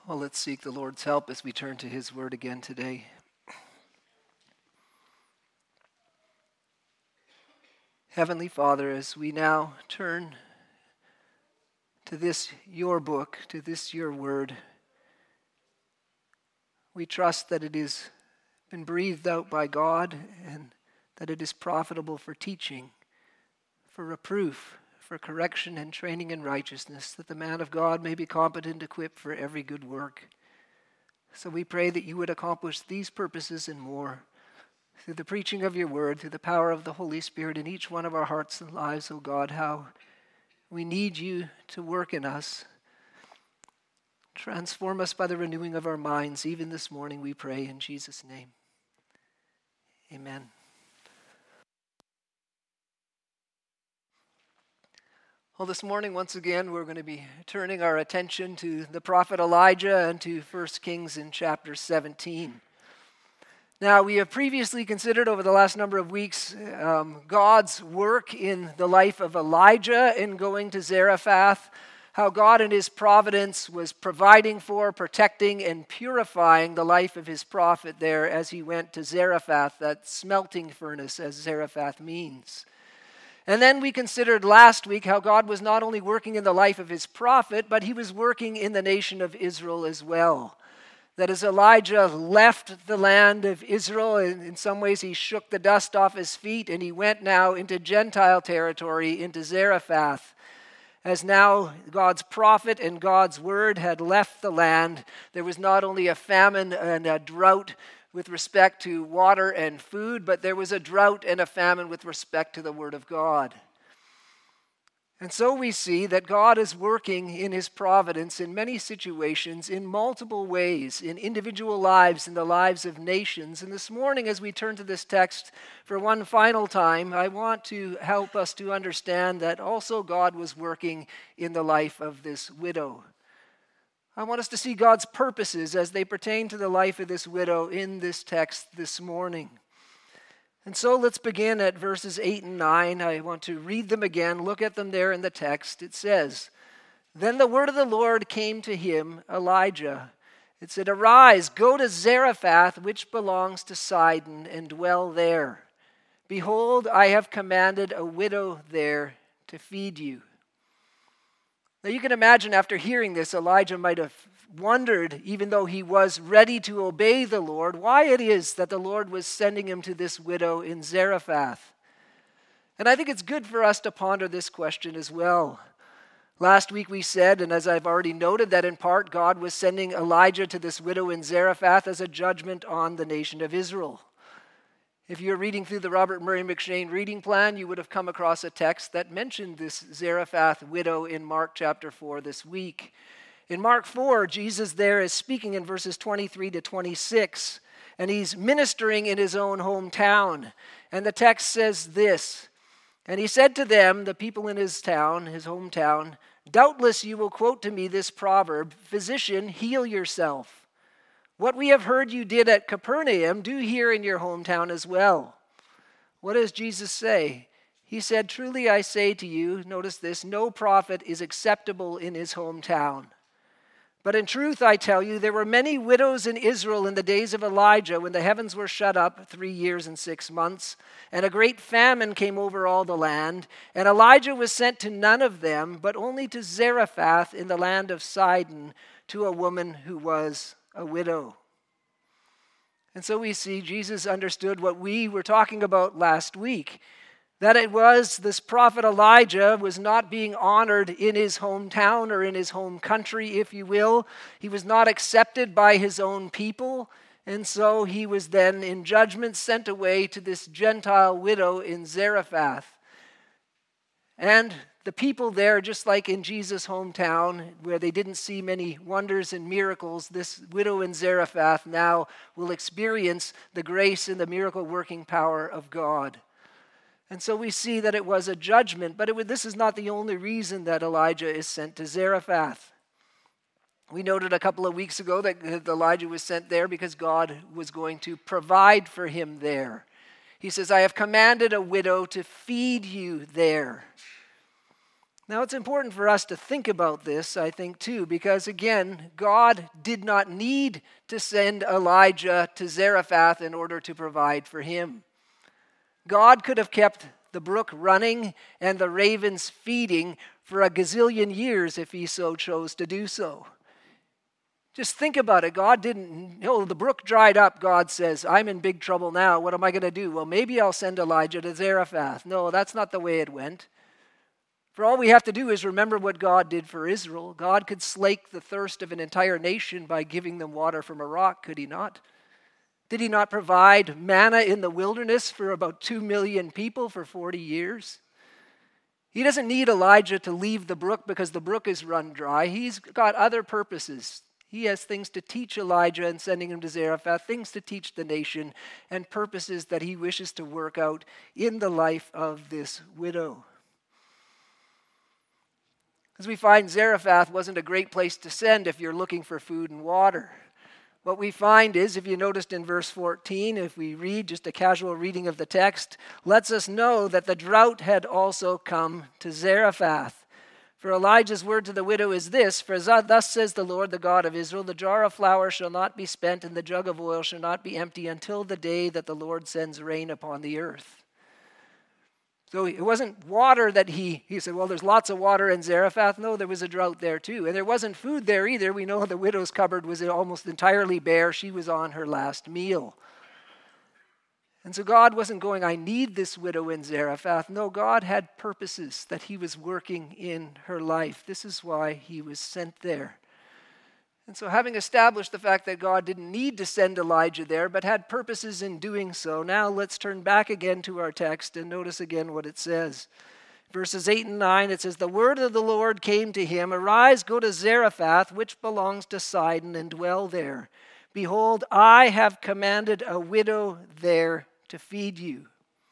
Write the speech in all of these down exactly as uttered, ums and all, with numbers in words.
Well, let's seek the Lord's help as we turn to His Word again today. Heavenly Father, as we now turn to this, your book, to this, your Word, we trust that it has been breathed out by God and that it is profitable for teaching, for reproof, for correction and training in righteousness, that the man of God may be competent, equipped for every good work. So we pray that you would accomplish these purposes and more through the preaching of your word, through the power of the Holy Spirit in each one of our hearts and lives, O God, how we need you to work in us. Transform us by the renewing of our minds, even this morning, we pray in Jesus' name. Amen. Well, this morning, once again, we're going to be turning our attention to the prophet Elijah and to First Kings in chapter seventeen. Now, we have previously considered over the last number of weeks um, God's work in the life of Elijah in going to Zarephath, how God in his providence was providing for, protecting, and purifying the life of his prophet there as he went to Zarephath, that smelting furnace, as Zarephath means. And then we considered last week how God was not only working in the life of his prophet, but he was working in the nation of Israel as well. That as Elijah left the land of Israel, in, in some ways he shook the dust off his feet and he went now into Gentile territory, into Zarephath. As now God's prophet and God's word had left the land, there was not only a famine and a drought with respect to water and food, but there was a drought and a famine with respect to the word of God. And so we see that God is working in his providence in many situations, in multiple ways, in individual lives, in the lives of nations. And this morning, as we turn to this text for one final time, I want to help us to understand that also God was working in the life of this widow. I want us to see God's purposes as they pertain to the life of this widow in this text this morning. And so let's begin at verses eight and nine. I want to read them again. Look at them there in the text. It says, "Then the word of the Lord came to him, Elijah. It said, 'Arise, go to Zarephath, which belongs to Sidon, and dwell there. Behold, I have commanded a widow there to feed you.'" Now you can imagine after hearing this, Elijah might have wondered, even though he was ready to obey the Lord, why it is that the Lord was sending him to this widow in Zarephath. And I think it's good for us to ponder this question as well. Last week we said, and as I've already noted, that in part God was sending Elijah to this widow in Zarephath as a judgment on the nation of Israel. If you're reading through the Robert Murray M'Cheyne reading plan, you would have come across a text that mentioned this Zarephath widow in Mark chapter four this week. In Mark four, Jesus there is speaking in verses twenty-three to twenty-six, and he's ministering in his own hometown. And the text says this, "And he said to them," the people in his town, his hometown, "Doubtless you will quote to me this proverb, 'Physician, heal yourself.' What we have heard you did at Capernaum, do here in your hometown as well." What does Jesus say? He said, "Truly I say to you," notice this, "no prophet is acceptable in his hometown. But in truth I tell you, there were many widows in Israel in the days of Elijah when the heavens were shut up three years and six months, and a great famine came over all the land, and Elijah was sent to none of them, but only to Zarephath in the land of Sidon, to a woman who was a widow." And so we see Jesus understood what we were talking about last week, that it was this prophet Elijah was not being honored in his hometown or in his home country, if you will. He was not accepted by his own people, and so he was then in judgment sent away to this Gentile widow in Zarephath. And the people there, just like in Jesus' hometown, where they didn't see many wonders and miracles, this widow in Zarephath now will experience the grace and the miracle-working power of God. And so we see that it was a judgment, but it would, this is not the only reason that Elijah is sent to Zarephath. We noted a couple of weeks ago that Elijah was sent there because God was going to provide for him there. He says, "I have commanded a widow to feed you there." Now, it's important for us to think about this, I think, too, because, again, God did not need to send Elijah to Zarephath in order to provide for him. God could have kept the brook running and the ravens feeding for a gazillion years if he so chose to do so. Just think about it. God didn't, oh, the brook dried up. God says, I'm in big trouble now. What am I going to do? Well, maybe I'll send Elijah to Zarephath. No, that's not the way it went. For all we have to do is remember what God did for Israel. God could slake the thirst of an entire nation by giving them water from a rock, could he not? Did he not provide manna in the wilderness for about two million people for forty years? He doesn't need Elijah to leave the brook because the brook is run dry. He's got other purposes. He has things to teach Elijah in sending him to Zarephath, things to teach the nation, and purposes that he wishes to work out in the life of this widow. As we find, Zarephath wasn't a great place to send if you're looking for food and water. What we find is, if you noticed in verse fourteen, if we read just a casual reading of the text, lets us know that the drought had also come to Zarephath. For Elijah's word to the widow is this, for thus says the Lord, the God of Israel, the jar of flour shall not be spent and the jug of oil shall not be empty until the day that the Lord sends rain upon the earth. So it wasn't water that he, he said, well, there's lots of water in Zarephath. No, there was a drought there too. And there wasn't food there either. We know the widow's cupboard was almost entirely bare. She was on her last meal. And so God wasn't going, I need this widow in Zarephath. No, God had purposes that he was working in her life. This is why he was sent there. And so having established the fact that God didn't need to send Elijah there, but had purposes in doing so, now let's turn back again to our text and notice again what it says. Verses eight and nine, it says, the word of the Lord came to him, arise, go to Zarephath, which belongs to Sidon, and dwell there. Behold, I have commanded a widow there to feed you.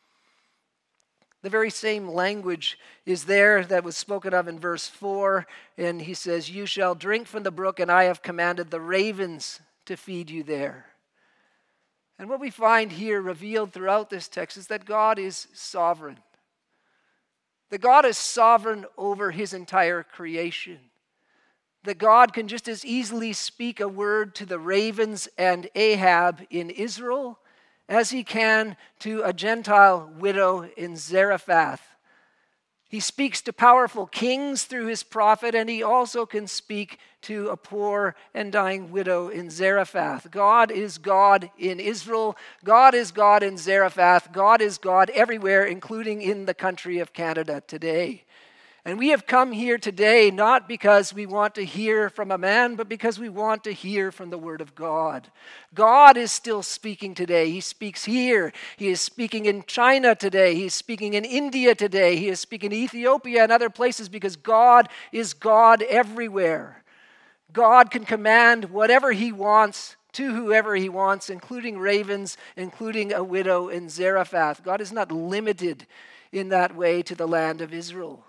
The very same language is there that was spoken of in verse four. And he says, you shall drink from the brook, and I have commanded the ravens to feed you there. And what we find here revealed throughout this text is that God is sovereign. That God is sovereign over his entire creation. That God can just as easily speak a word to the ravens and Ahab in Israel as he can to a Gentile widow in Zarephath. He speaks to powerful kings through his prophet, and he also can speak to a poor and dying widow in Zarephath. God is God in Israel. God is God in Zarephath. God is God everywhere, including in the country of Canada today. And we have come here today not because we want to hear from a man, but because we want to hear from the Word of God. God is still speaking today. He speaks here. He is speaking in China today. He is speaking in India today. He is speaking in Ethiopia and other places because God is God everywhere. God can command whatever he wants to whoever he wants, including ravens, including a widow in Zarephath. God is not limited in that way to the land of Israel.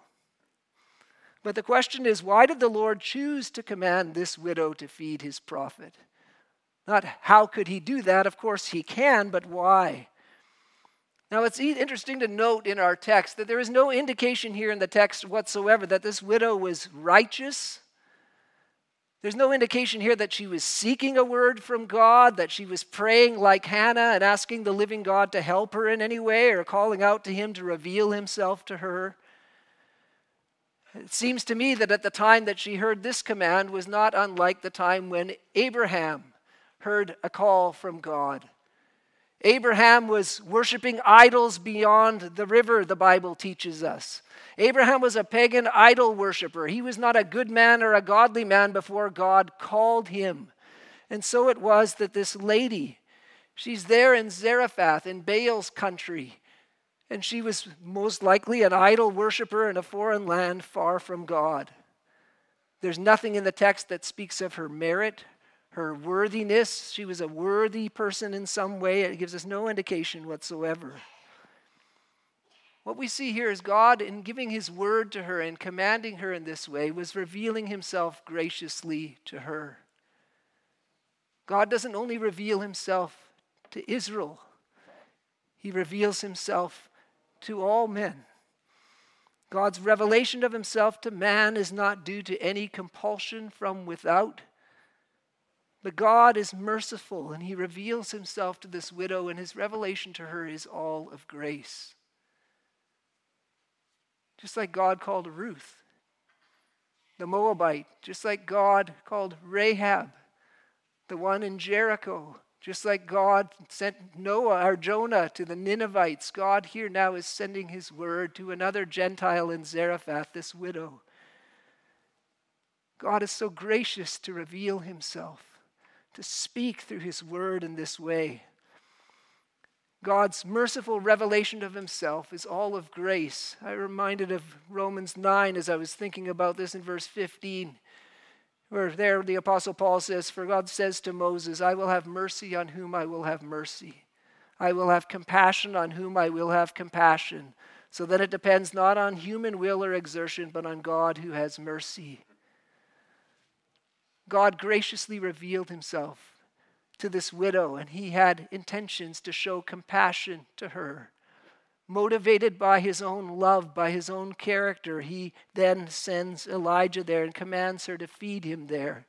But the question is, why did the Lord choose to command this widow to feed his prophet? Not how could he do that? Of course he can, but why? Now it's interesting to note in our text that there is no indication here in the text whatsoever that this widow was righteous. There's no indication here that she was seeking a word from God, that she was praying like Hannah and asking the living God to help her in any way or calling out to him to reveal himself to her. It seems to me that at the time that she heard this command was not unlike the time when Abraham heard a call from God. Abraham was worshiping idols beyond the river, the Bible teaches us. Abraham was a pagan idol worshiper. He was not a good man or a godly man before God called him. And so it was that this lady, she's there in Zarephath, in Baal's country, and she was most likely an idol worshiper in a foreign land far from God. There's nothing in the text that speaks of her merit, her worthiness. She was a worthy person in some way. It gives us no indication whatsoever. What we see here is God, in giving his word to her and commanding her in this way, was revealing himself graciously to her. God doesn't only reveal himself to Israel. He reveals himself to all men. God's revelation of himself to man is not due to any compulsion from without. But God is merciful, and he reveals himself to this widow, and his revelation to her is all of grace. Just like God called Ruth, the Moabite, just like God called Rahab, the one in Jericho, just like God sent Noah or Jonah to the Ninevites, God here now is sending his word to another Gentile in Zarephath, this widow. God is so gracious to reveal himself, to speak through his word in this way. God's merciful revelation of himself is all of grace. I reminded of Romans nine as I was thinking about this in verse fifteen, where there the Apostle Paul says, "For God says to Moses, I will have mercy on whom I will have mercy. I will have compassion on whom I will have compassion." So that it depends not on human will or exertion, but on God who has mercy. God graciously revealed himself to this widow, and he had intentions to show compassion to her. Motivated by his own love, by his own character, he then sends Elijah there and commands her to feed him there.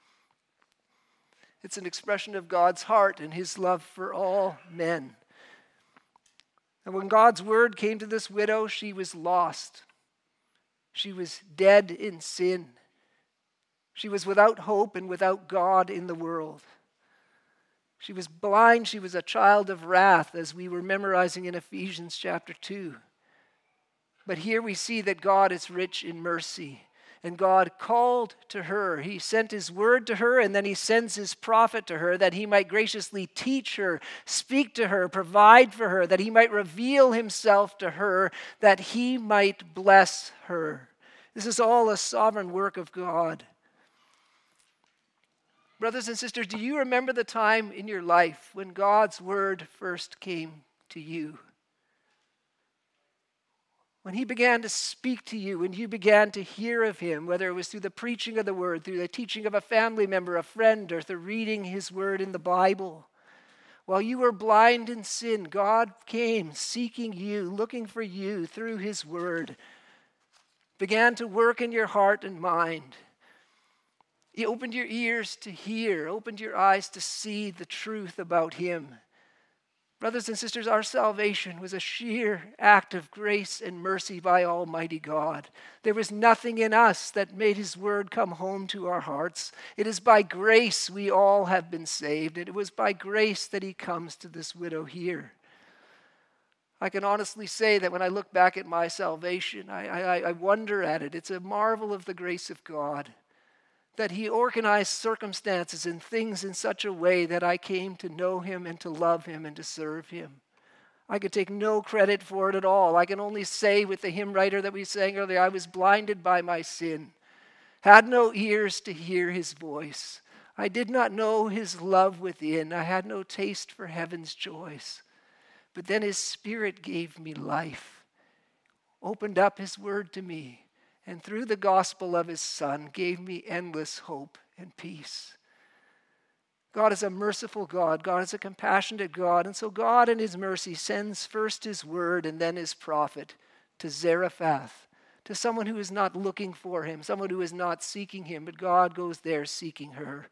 It's an expression of God's heart and his love for all men. And when God's word came to this widow, she was lost. She was dead in sin. She was without hope and without God in the world. She was blind. She was a child of wrath, as we were memorizing in Ephesians chapter two. But here we see that God is rich in mercy. And God called to her. He sent his word to her, and then he sends his prophet to her that he might graciously teach her, speak to her, provide for her, that he might reveal himself to her, that he might bless her. This is all a sovereign work of God. Brothers and sisters, do you remember the time in your life when God's word first came to you? When he began to speak to you, when you began to hear of him, whether it was through the preaching of the word, through the teaching of a family member, a friend, or through reading his word in the Bible. While you were blind in sin, God came seeking you, looking for you through his word, began to work in your heart and mind. He opened your ears to hear, opened your eyes to see the truth about him. Brothers and sisters, our salvation was a sheer act of grace and mercy by Almighty God. There was nothing in us that made his word come home to our hearts. It is by grace we all have been saved, and it was by grace that he comes to this widow here. I can honestly say that when I look back at my salvation, I, I, I wonder at it. It's a marvel of the grace of God, that he organized circumstances and things in such a way that I came to know him and to love him and to serve him. I could take no credit for it at all. I can only say with the hymn writer that we sang earlier, I was blinded by my sin, had no ears to hear his voice. I did not know his love within. I had no taste for heaven's joys. But then his Spirit gave me life, opened up his word to me, and through the gospel of his Son gave me endless hope and peace. God is a merciful God. God is a compassionate God. And so God in his mercy sends first his word and then his prophet to Zarephath, to someone who is not looking for him, someone who is not seeking him, but God goes there seeking her.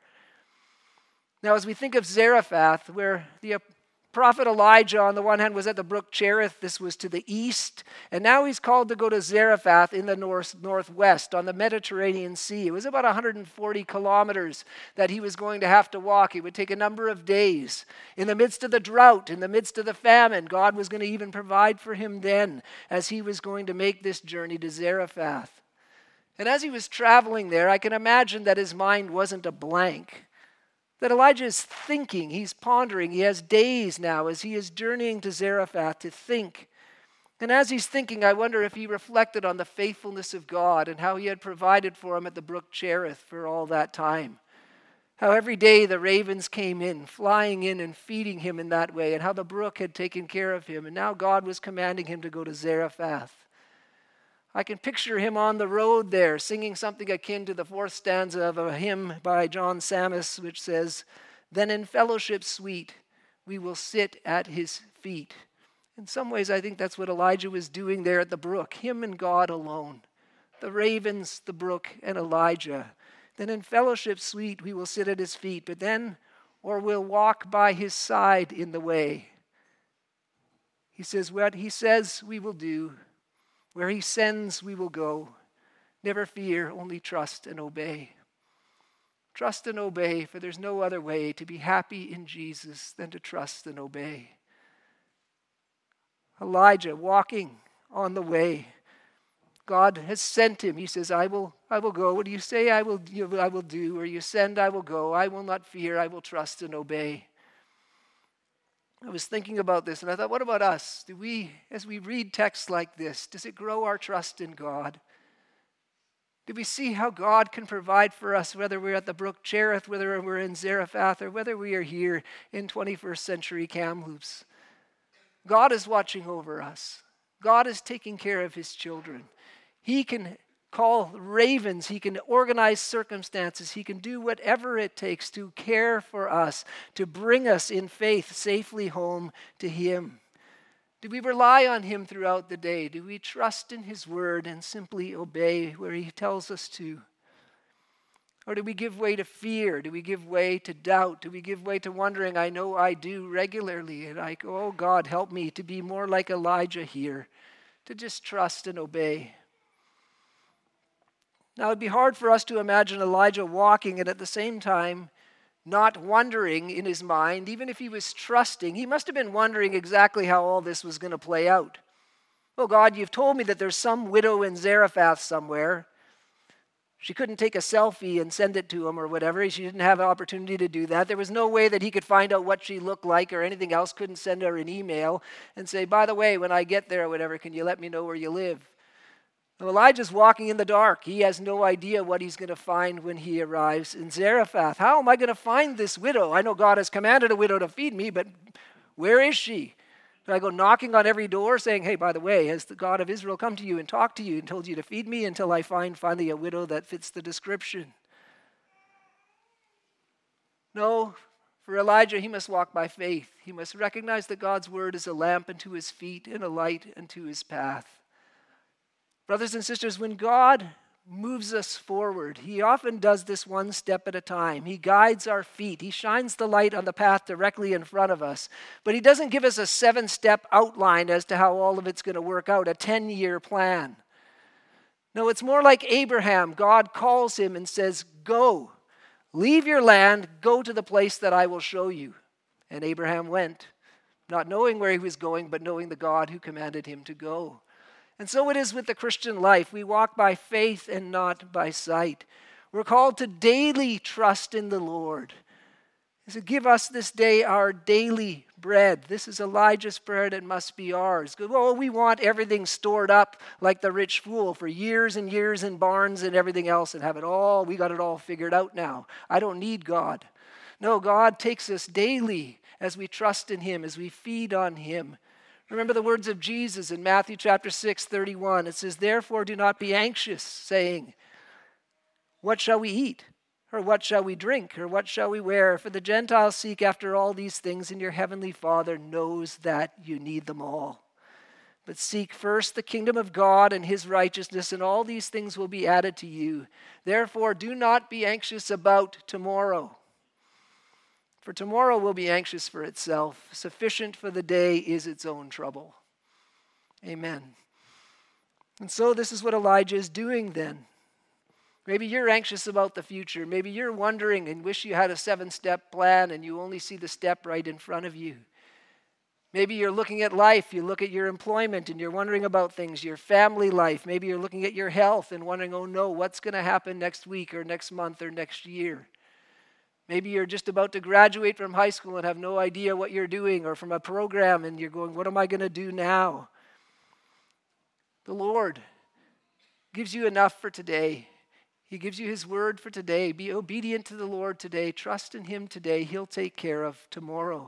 Now, as we think of Zarephath, where the prophet Elijah, on the one hand, was at the brook Cherith. This was to the east. And now he's called to go to Zarephath in the north, northwest on the Mediterranean Sea. It was about one hundred forty kilometers that he was going to have to walk. It would take a number of days. In the midst of the drought, in the midst of the famine, God was going to even provide for him then as he was going to make this journey to Zarephath. And as he was traveling there, I can imagine that his mind wasn't a blank. That Elijah is thinking, he's pondering, he has days now as he is journeying to Zarephath to think. And as he's thinking, I wonder if he reflected on the faithfulness of God and how he had provided for him at the brook Cherith for all that time. How every day the ravens came in, flying in and feeding him in that way, and how the brook had taken care of him. And now God was commanding him to go to Zarephath. I can picture him on the road there singing something akin to the fourth stanza of a hymn by John Sammis, which says, "Then in fellowship sweet we will sit at his feet In some ways, I think that's what Elijah was doing there at the brook, him and God alone. The ravens, the brook, and Elijah. Then in fellowship sweet we will sit at his feet, but then, or we'll walk by his side in the way. He says, what he says we will do. Where he sends we will go. Never fear, only trust and obey. Trust and obey, for there's no other way to be happy in Jesus than to trust and obey. Elijah walking on the way. God has sent him. He says, I will I will go. What do you say I will, you, I will do? Or you send, I will go. I will not fear. I will trust and obey. I was thinking about this and I thought, what about us? Do we, as we read texts like this, does it grow our trust in God? Do we see how God can provide for us, whether we're at the brook Cherith, whether we're in Zarephath, or whether we are here in twenty-first century Kamloops? God is watching over us. God is taking care of his children. He can call ravens. He can organize circumstances. He can do whatever it takes to care for us, to bring us in faith safely home to him. Do we rely on him throughout the day? Do we trust in his word and simply obey where he tells us to? Or do we give way to fear? Do we give way to doubt? Do we give way to wondering? I know I do regularly. And I go, oh God, help me to be more like Elijah here, to just trust and obey. Now, it'd be hard for us to imagine Elijah walking and at the same time not wondering in his mind, even if he was trusting. He must have been wondering exactly how all this was going to play out. Oh God, you've told me that there's some widow in Zarephath somewhere. She couldn't take a selfie and send it to him or whatever. She didn't have an opportunity to do that. There was no way that he could find out what she looked like or anything else. Couldn't send her an email and say, by the way, when I get there or whatever, can you let me know where you live? Now, Elijah's walking in the dark. He has no idea what he's going to find when he arrives in Zarephath. How am I going to find this widow? I know God has commanded a widow to feed me, but where is she? Do I go knocking on every door saying, hey, by the way, has the God of Israel come to you and talked to you and told you to feed me until I find finally a widow that fits the description? No, for Elijah, he must walk by faith. He must recognize that God's word is a lamp unto his feet and a light unto his path. Brothers and sisters, when God moves us forward, he often does this one step at a time. He guides our feet. He shines the light on the path directly in front of us. But he doesn't give us a seven-step outline as to how all of it's going to work out, a ten-year plan. No, it's more like Abraham. God calls him and says, go, leave your land, go to the place that I will show you. And Abraham went, not knowing where he was going, but knowing the God who commanded him to go. And so it is with the Christian life. We walk by faith and not by sight. We're called to daily trust in the Lord. He said, give us this day our daily bread. This is Elijah's prayer, and it must be ours. Well, we want everything stored up like the rich fool for years and years in barns and everything else and have it all. We got it all figured out now. I don't need God. No, God takes us daily as we trust in him, as we feed on him. Remember the words of Jesus in Matthew chapter six, thirty-one. It says, therefore do not be anxious, saying, what shall we eat? Or what shall we drink? Or what shall we wear? For the Gentiles seek after all these things, and your heavenly Father knows that you need them all. But seek first the kingdom of God and his righteousness, and all these things will be added to you. Therefore do not be anxious about tomorrow. For tomorrow will be anxious for itself. Sufficient for the day is its own trouble. Amen. And so this is what Elijah is doing then. Maybe you're anxious about the future. Maybe you're wondering and wish you had a seven-step plan and you only see the step right in front of you. Maybe you're looking at life. You look at your employment and you're wondering about things, your family life. Maybe you're looking at your health and wondering, oh no, what's going to happen next week or next month or next year? Maybe you're just about to graduate from high school and have no idea what you're doing, or from a program and you're going, what am I going to do now? The Lord gives you enough for today. He gives you his word for today. Be obedient to the Lord today. Trust in him today. He'll take care of tomorrow.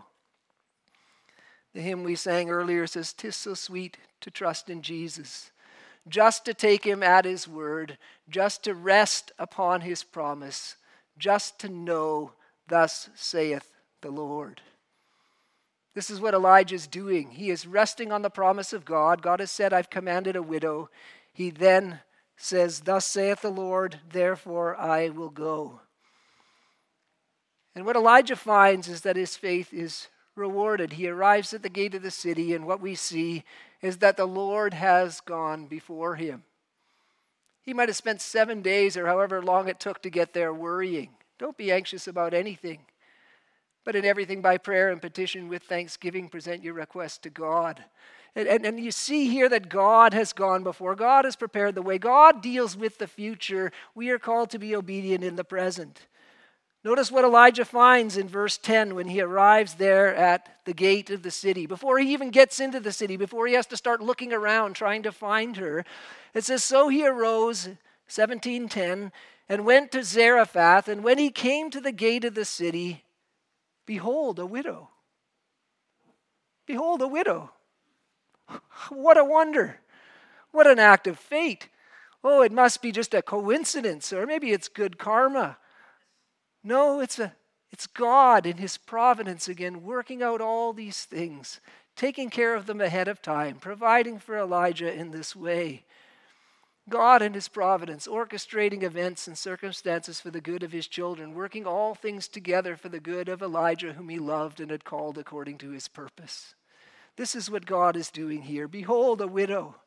The hymn we sang earlier says, 'tis so sweet to trust in Jesus, just to take him at his word, just to rest upon his promise, just to know, thus saith the Lord. This is what Elijah's doing. He is resting on the promise of God. God has said, I've commanded a widow. He then says, thus saith the Lord, therefore I will go. And what Elijah finds is that his faith is rewarded. He arrives at the gate of the city, and what we see is that the Lord has gone before him. He might have spent seven days or however long it took to get there worrying. Don't be anxious about anything, but in everything by prayer and petition with thanksgiving, present your request to God. And, and, and you see here that God has gone before. God has prepared the way. God deals with the future. We are called to be obedient in the present. Notice what Elijah finds in verse ten when he arrives there at the gate of the city. Before he even gets into the city, before he has to start looking around trying to find her, it says, so he arose, seventeen ten, and went to Zarephath, and when he came to the gate of the city, behold, a widow. Behold, a widow. What a wonder. What an act of fate. Oh, it must be just a coincidence, or maybe it's good karma. No, it's a it's God in his providence again, working out all these things, taking care of them ahead of time, providing for Elijah in this way. God in his providence, orchestrating events and circumstances for the good of his children, working all things together for the good of Elijah, whom he loved and had called according to his purpose. This is what God is doing here. Behold, a widow.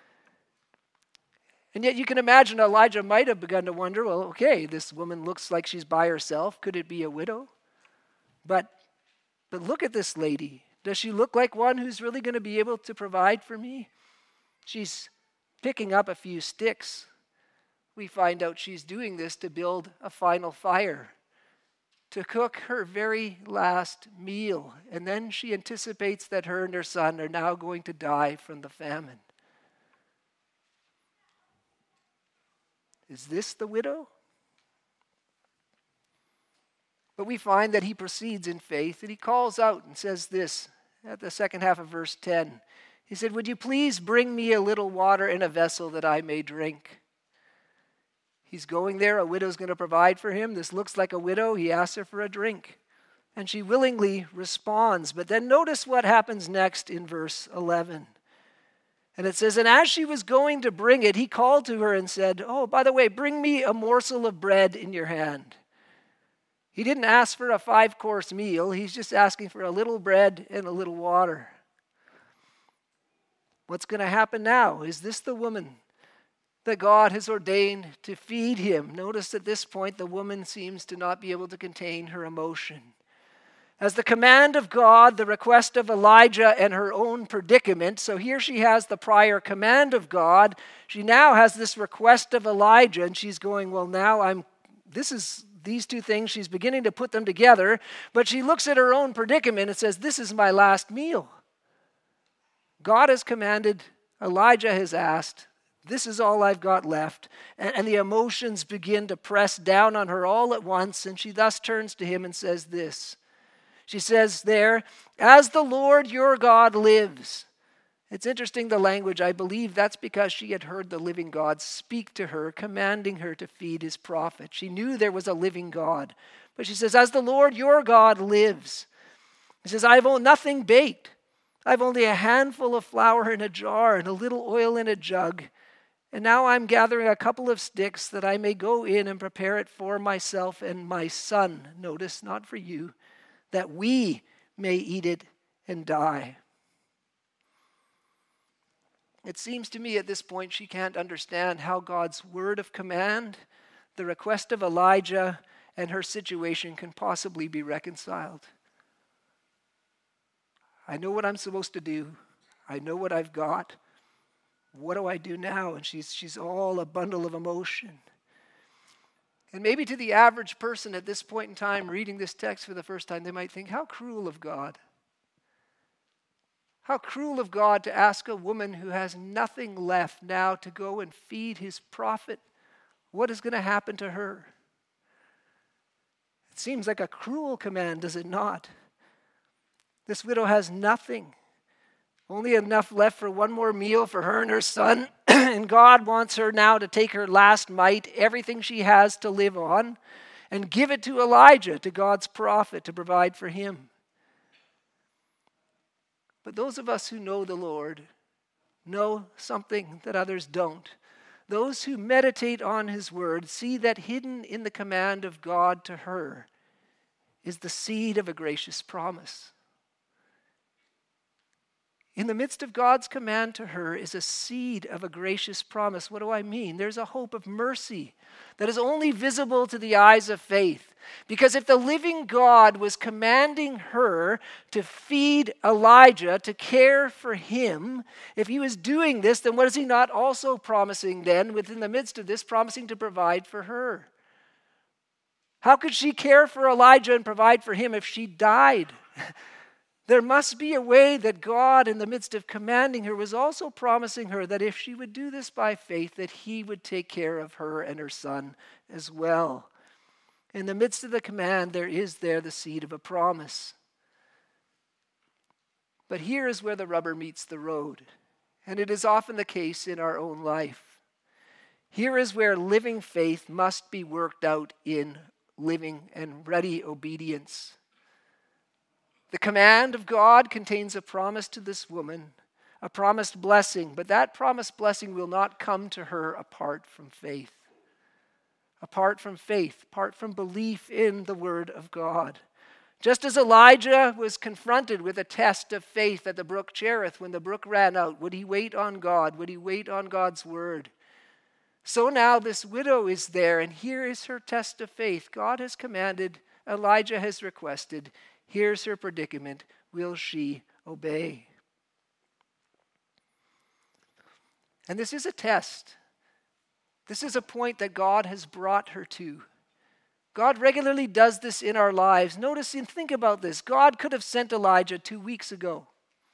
And yet you can imagine Elijah might have begun to wonder, well, okay, this woman looks like she's by herself. Could it be a widow? But, but look at this lady. Does she look like one who's really going to be able to provide for me? She's picking up a few sticks. We find out she's doing this to build a final fire, to cook her very last meal. And then she anticipates that her and her son are now going to die from the famine. Is this the widow? But we find that he proceeds in faith, and he calls out and says this at the second half of verse ten. He said, would you please bring me a little water in a vessel that I may drink? He's going there. A widow's going to provide for him. This looks like a widow. He asks her for a drink, and she willingly responds. But then notice what happens next in verse eleven. And it says, and as she was going to bring it, he called to her and said, oh, by the way, bring me a morsel of bread in your hand. He didn't ask for a five-course meal. He's just asking for a little bread and a little water. What's going to happen now? Is this the woman that God has ordained to feed him? Notice at this point, the woman seems to not be able to contain her emotion. As the command of God, the request of Elijah, and her own predicament. So here she has the prior command of God. She now has this request of Elijah, and she's going, well, now I'm, this is these two things. She's beginning to put them together, but she looks at her own predicament and says, this is my last meal. God has commanded, Elijah has asked, this is all I've got left. And, and the emotions begin to press down on her all at once, and she thus turns to him and says this. She says there, as the Lord your God lives. It's interesting, the language. I believe that's because she had heard the living God speak to her, commanding her to feed his prophet. She knew there was a living God. But she says, as the Lord your God lives. He says, I have nothing baked. I have only a handful of flour in a jar and a little oil in a jug. And now I'm gathering a couple of sticks that I may go in and prepare it for myself and my son. Notice, not for you, that we may eat it and die. It seems to me at this point she can't understand how God's word of command, the request of Elijah, and her situation can possibly be reconciled. I know what I'm supposed to do. I know what I've got. What do I do now? And she's, she's all a bundle of emotion. And maybe to the average person at this point in time reading this text for the first time, they might think, how cruel of God. How cruel of God to ask a woman who has nothing left now to go and feed his prophet. What is going to happen to her? It seems like a cruel command, does it not? This widow has nothing. Only enough left for one more meal for her and her son. And God wants her now to take her last mite, everything she has to live on, and give it to Elijah, to God's prophet, to provide for him. But those of us who know the Lord know something that others don't. Those who meditate on his word see that hidden in the command of God to her is the seed of a gracious promise. In the midst of God's command to her is a seed of a gracious promise. What do I mean? There's a hope of mercy that is only visible to the eyes of faith. Because if the living God was commanding her to feed Elijah, to care for him, if he was doing this, then what is he not also promising then, within the midst of this, promising to provide for her? How could she care for Elijah and provide for him if she died? There must be a way that God, in the midst of commanding her, was also promising her that if she would do this by faith, that he would take care of her and her son as well. In the midst of the command, there is there the seed of a promise. But here is where the rubber meets the road, and it is often the case in our own life. Here is where living faith must be worked out in living and ready obedience. The command of God contains a promise to this woman, a promised blessing, but that promised blessing will not come to her apart from faith. Apart from faith, apart from belief in the word of God. Just as Elijah was confronted with a test of faith at the brook Cherith when the brook ran out, would he wait on God? Would he wait on God's word? So now this widow is there, and here is her test of faith. God has commanded, Elijah has requested. Here's her predicament. Will she obey? And this is a test. This is a point that God has brought her to. God regularly does this in our lives. Notice and think about this. God could have sent Elijah two weeks ago.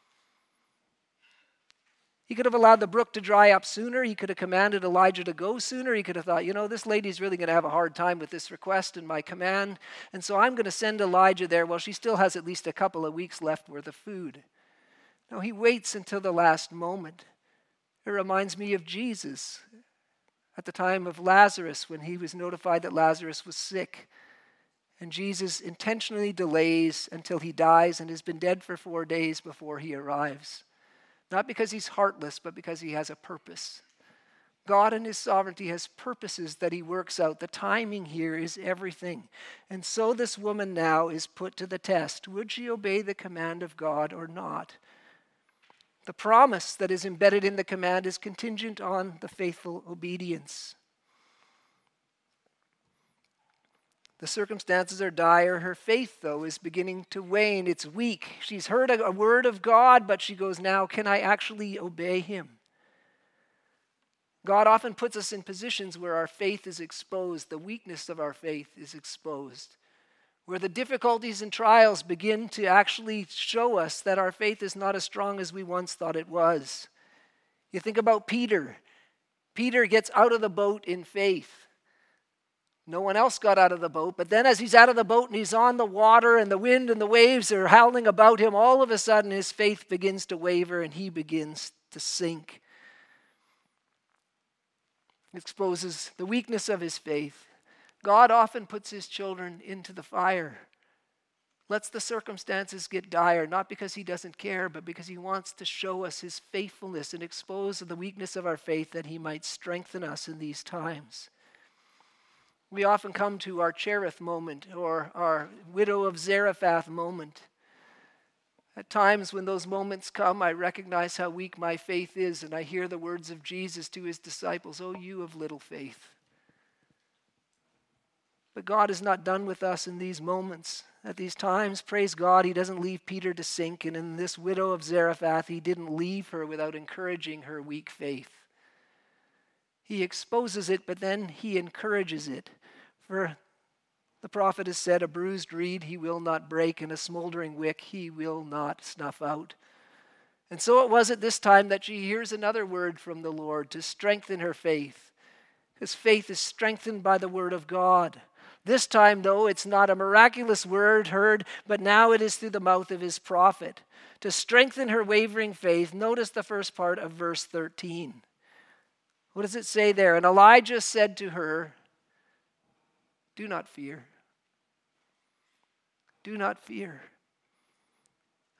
He could have allowed the brook to dry up sooner. He could have commanded Elijah to go sooner. He could have thought, you know, this lady's really going to have a hard time with this request and my command. And so I'm going to send Elijah there while she still has at least a couple of weeks left worth of food. No, he waits until the last moment. It reminds me of Jesus at the time of Lazarus when he was notified that Lazarus was sick. And Jesus intentionally delays until he dies and has been dead for four days before he arrives. Not because he's heartless, but because he has a purpose. God in his sovereignty has purposes that he works out. The timing here is everything. And so this woman now is put to the test. Would she obey the command of God or not? The promise that is embedded in the command is contingent on the faithful obedience. The circumstances are dire. Her faith, though, is beginning to wane. It's weak. She's heard a, a word of God, but she goes, now, can I actually obey him? God often puts us in positions where our faith is exposed. The weakness of our faith is exposed. Where the difficulties and trials begin to actually show us that our faith is not as strong as we once thought it was. You think about Peter. Peter gets out of the boat in faith. No one else got out of the boat, but then as he's out of the boat and he's on the water and the wind and the waves are howling about him, all of a sudden his faith begins to waver and he begins to sink. It exposes the weakness of his faith. God often puts his children into the fire, lets the circumstances get dire, not because he doesn't care, but because he wants to show us his faithfulness and expose the weakness of our faith that he might strengthen us in these times. We often come to our Cherith moment or our widow of Zarephath moment. At times when those moments come, I recognize how weak my faith is, and I hear the words of Jesus to his disciples, "O you of little faith." But God is not done with us in these moments. At these times, praise God, he doesn't leave Peter to sink, and in this widow of Zarephath, he didn't leave her without encouraging her weak faith. He exposes it, but then he encourages it. For the prophet has said, a bruised reed he will not break, and a smoldering wick he will not snuff out. And so it was at this time that she hears another word from the Lord to strengthen her faith. Because faith is strengthened by the word of God. This time, though, it's not a miraculous word heard, but now it is through the mouth of his prophet. To strengthen her wavering faith, notice the first part of verse thirteen. What does it say there? And Elijah said to her, do not fear. Do not fear.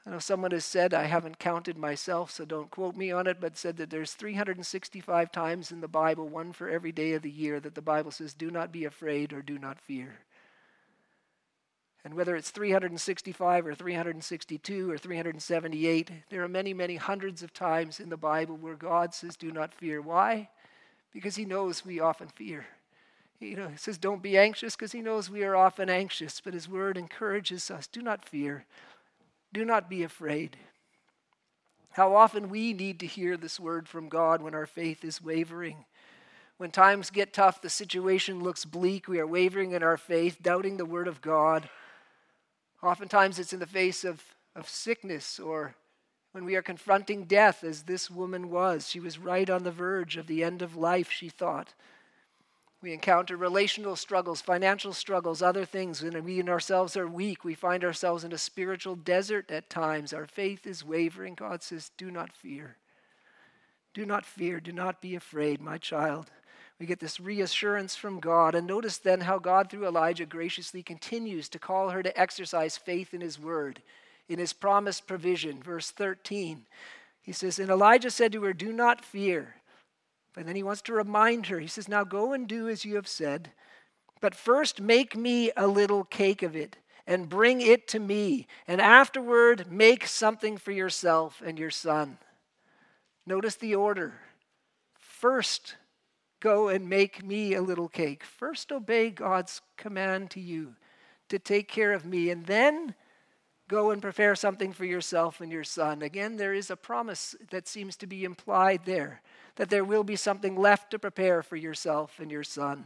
I know someone has said, I haven't counted myself, so don't quote me on it, but said that there's three hundred sixty-five times in the Bible, one for every day of the year, that the Bible says, do not be afraid or do not fear. And whether it's three hundred sixty-five or three hundred sixty-two or three hundred seventy-eight, there are many, many hundreds of times in the Bible where God says, do not fear. Why? Because he knows we often fear. You know, he says, don't be anxious, because he knows we are often anxious, but his word encourages us, do not fear. Do not be afraid. How often we need to hear this word from God when our faith is wavering. When times get tough, the situation looks bleak, we are wavering in our faith, doubting the word of God. Oftentimes it's in the face of, of sickness, or when we are confronting death, as this woman was. She was right on the verge of the end of life, she thought. We encounter relational struggles, financial struggles, other things. When we in ourselves are weak, we find ourselves in a spiritual desert at times. Our faith is wavering. God says, do not fear. Do not fear. Do not be afraid, my child. We get this reassurance from God. And notice then how God, through Elijah, graciously continues to call her to exercise faith in his word, in his promised provision. Verse thirteen, he says, and Elijah said to her, do not fear. But then he wants to remind her. He says, now go and do as you have said, but first make me a little cake of it and bring it to me, and afterward make something for yourself and your son. Notice the order. First, go and make me a little cake. First, obey God's command to you to take care of me, and then go and prepare something for yourself and your son. Again, there is a promise that seems to be implied there, that there will be something left to prepare for yourself and your son.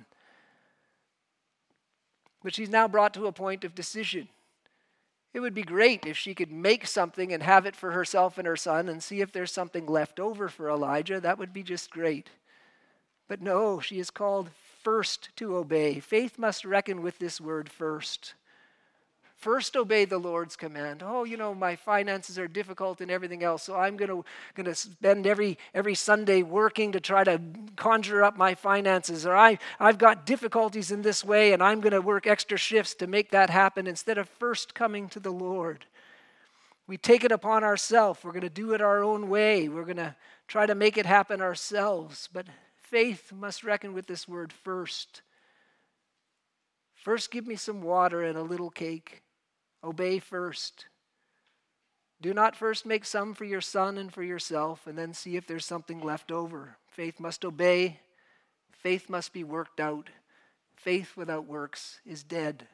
But she's now brought to a point of decision. It would be great if she could make something and have it for herself and her son and see if there's something left over for Elijah. That would be just great. But no, she is called first to obey. Faith must reckon with this word first. First, obey the Lord's command. Oh, you know, my finances are difficult and everything else, so I'm going to going to spend every every Sunday working to try to conjure up my finances. Or I, I've got difficulties in this way, and I'm going to work extra shifts to make that happen, instead of first coming to the Lord. We take it upon ourselves. We're going to do it our own way. We're going to try to make it happen ourselves. But faith must reckon with this word first. First, give me some water and a little cake. Obey first. Do not first make some for your son and for yourself, and then see if there's something left over. Faith must obey. Faith must be worked out. Faith without works is dead.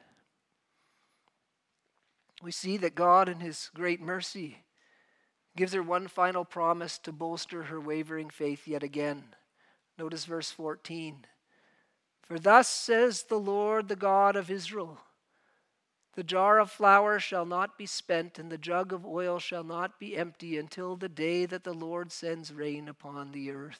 We see that God, in his great mercy, gives her one final promise to bolster her wavering faith yet again. Notice verse fourteen. For thus says the Lord, the God of Israel, the jar of flour shall not be spent, and the jug of oil shall not be empty until the day that the Lord sends rain upon the earth.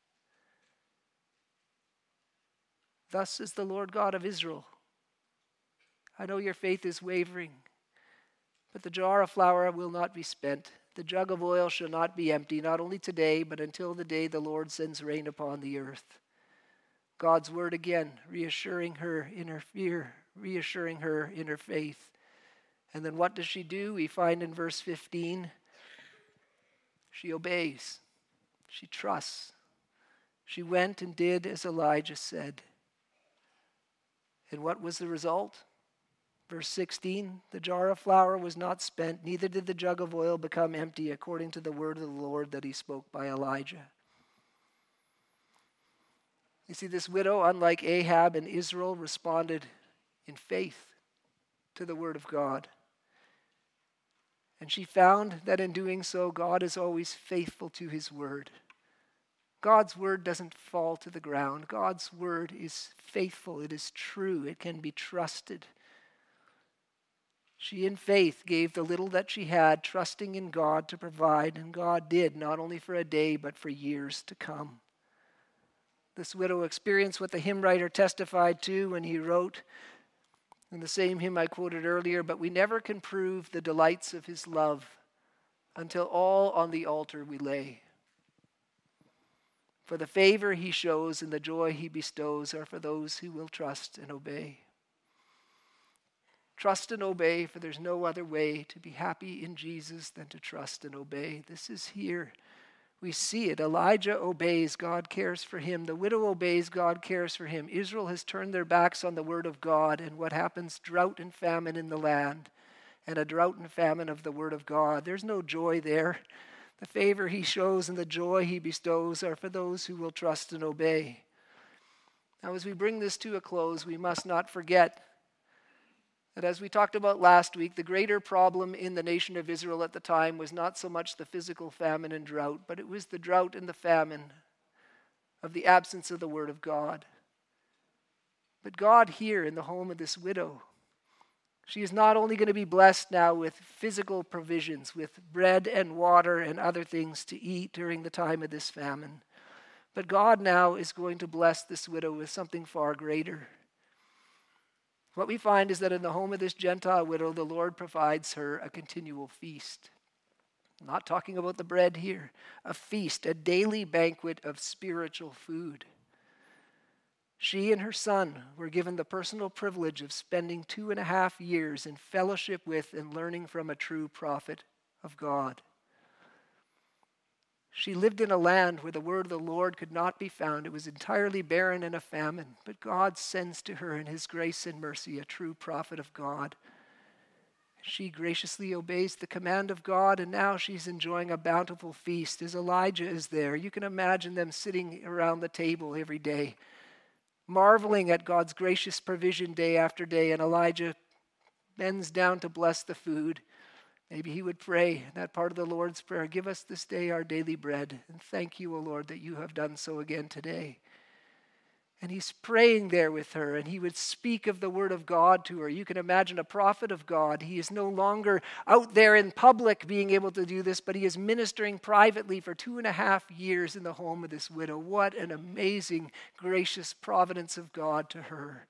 Thus is the Lord God of Israel. I know your faith is wavering, but the jar of flour will not be spent. The jug of oil shall not be empty, not only today, but until the day the Lord sends rain upon the earth. God's word again, reassuring her in her fear, reassuring her in her faith. And then what does she do? We find in verse fifteen, she obeys. She trusts. She went and did as Elijah said. And what was the result? Verse sixteen, the jar of flour was not spent, neither did the jug of oil become empty, according to the word of the Lord that he spoke by Elijah. You see, this widow, unlike Ahab and Israel, responded in faith to the word of God. And she found that in doing so, God is always faithful to his word. God's word doesn't fall to the ground. God's word is faithful. It is true. It can be trusted. She in faith gave the little that she had, trusting in God to provide, and God did, not only for a day, but for years to come. This widow experienced what the hymn writer testified to when he wrote in the same hymn I quoted earlier, but we never can prove the delights of his love until all on the altar we lay. For the favor he shows and the joy he bestows are for those who will trust and obey. Trust and obey, for there's no other way to be happy in Jesus than to trust and obey. This is here. We see it. Elijah obeys, God cares for him. The widow obeys, God cares for him. Israel has turned their backs on the word of God, and what happens? Drought and famine in the land, and a drought and famine of the word of God. There's no joy there. The favor he shows and the joy he bestows are for those who will trust and obey. Now, as we bring this to a close, we must not forget that, as we talked about last week, the greater problem in the nation of Israel at the time was not so much the physical famine and drought, but it was the drought and the famine of the absence of the word of God. But God here in the home of this widow, she is not only going to be blessed now with physical provisions, with bread and water and other things to eat during the time of this famine, but God now is going to bless this widow with something far greater. What we find is that in the home of this Gentile widow, the Lord provides her a continual feast. I'm not talking about the bread here. A feast, a daily banquet of spiritual food. She and her son were given the personal privilege of spending two and a half years in fellowship with and learning from a true prophet of God. She lived in a land where the word of the Lord could not be found. It was entirely barren and a famine. But God sends to her in his grace and mercy a true prophet of God. She graciously obeys the command of God, and now she's enjoying a bountiful feast as Elijah is there. You can imagine them sitting around the table every day, marveling at God's gracious provision day after day, and Elijah bends down to bless the food. Maybe he would pray that part of the Lord's Prayer, give us this day our daily bread, and thank you, O Lord, that you have done so again today. And he's praying there with her, and he would speak of the word of God to her. You can imagine a prophet of God. He is no longer out there in public being able to do this, but he is ministering privately for two and a half years in the home of this widow. What an amazing, gracious providence of God to her.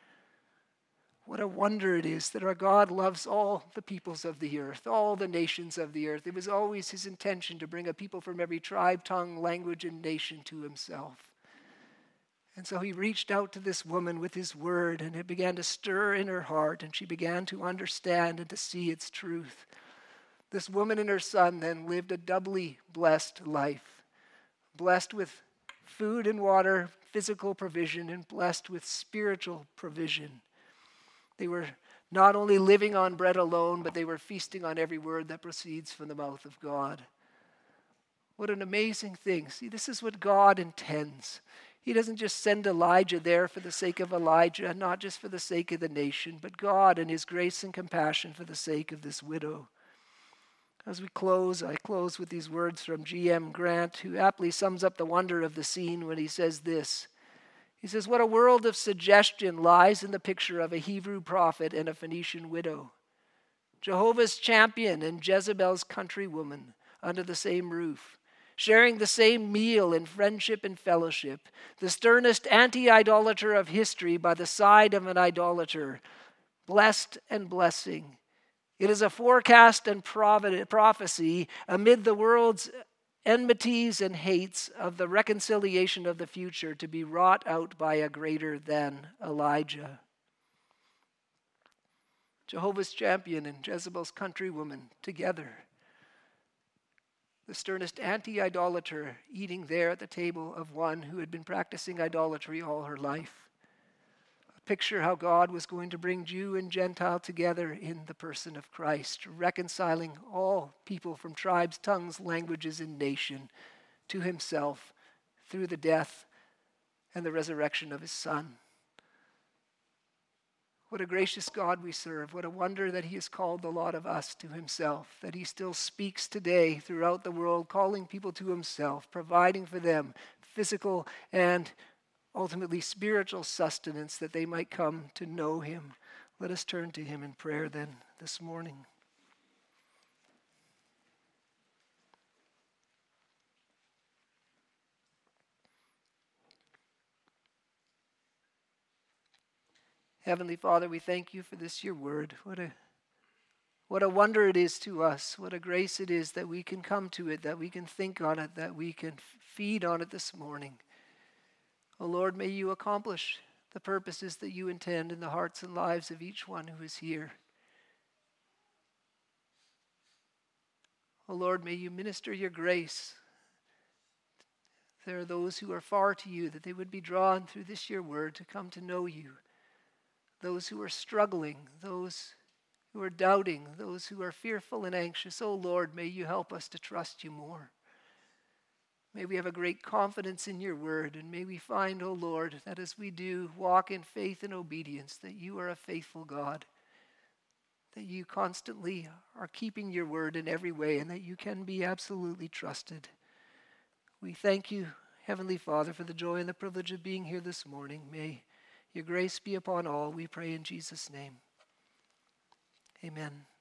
What a wonder it is that our God loves all the peoples of the earth, all the nations of the earth. It was always his intention to bring a people from every tribe, tongue, language, and nation to himself. And so he reached out to this woman with his word, and it began to stir in her heart, and she began to understand and to see its truth. This woman and her son then lived a doubly blessed life, blessed with food and water, physical provision, and blessed with spiritual provision. They were not only living on bread alone, but they were feasting on every word that proceeds from the mouth of God. What an amazing thing. See, this is what God intends. He doesn't just send Elijah there for the sake of Elijah, not just for the sake of the nation, but God in his grace and compassion for the sake of this widow. As we close, I close with these words from G M Grant, who aptly sums up the wonder of the scene when he says this. He says, what a world of suggestion lies in the picture of a Hebrew prophet and a Phoenician widow. Jehovah's champion and Jezebel's countrywoman under the same roof, sharing the same meal in friendship and fellowship, the sternest anti-idolater of history by the side of an idolater, blessed and blessing. It is a forecast and prophecy amid the world's enmities and hates of the reconciliation of the future to be wrought out by a greater than Elijah. Jehovah's champion and Jezebel's countrywoman together. The sternest anti-idolater eating there at the table of one who had been practicing idolatry all her life. Picture how God was going to bring Jew and Gentile together in the person of Christ, reconciling all people from tribes, tongues, languages, and nation to himself through the death and the resurrection of his Son. What a gracious God we serve. What a wonder that he has called the lot of us to himself, that he still speaks today throughout the world, calling people to himself, providing for them physical and ultimately spiritual sustenance that they might come to know him. Let us turn to him in prayer then this morning. Heavenly Father, we thank you for this, your word. What a, what a wonder it is to us. What a grace it is that we can come to it, that we can think on it, that we can feed on it this morning. O Lord, may you accomplish the purposes that you intend in the hearts and lives of each one who is here. Oh Lord, may you minister your grace. There are those who are far to you, that they would be drawn through this your word to come to know you. Those who are struggling, those who are doubting, those who are fearful and anxious. Oh Lord, may you help us to trust you more. May we have a great confidence in your word, and may we find, oh Lord, that as we do walk in faith and obedience, that you are a faithful God, that you constantly are keeping your word in every way, and that you can be absolutely trusted. We thank you, Heavenly Father, for the joy and the privilege of being here this morning. May your grace be upon all, we pray in Jesus' name. Amen.